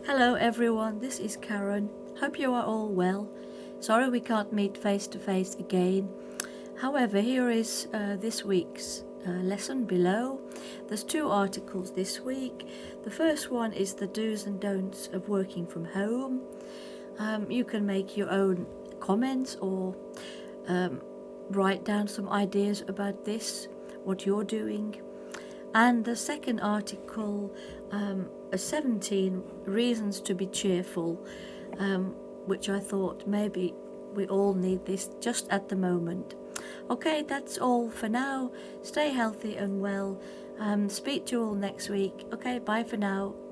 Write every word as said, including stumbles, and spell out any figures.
Hello everyone, this is Karen. Hope you are all well. Sorry we can't meet face to face again. However, here is uh, this week's uh, lesson below. There's two articles this week. The first one is the do's and don'ts of working from home. Um, you can make your own comments or um, write down some ideas about this, what you're doing. And the second article, um, seventeen reasons to be cheerful, um, which I thought maybe we all need this just at the moment. Okay, that's all for now. Stay healthy and well. Um, speak to you all next week. Okay, bye for now.